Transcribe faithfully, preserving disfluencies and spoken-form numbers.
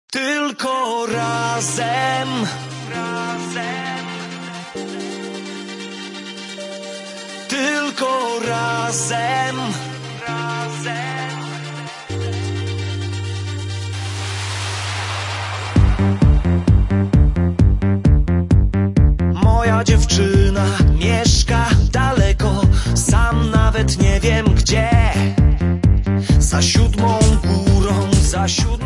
Tylko razem, razem, tylko razem, razem. Moja dziewczyna mieszka daleko, sam nawet nie wiem gdzie. Za siódmą górą, za siódmą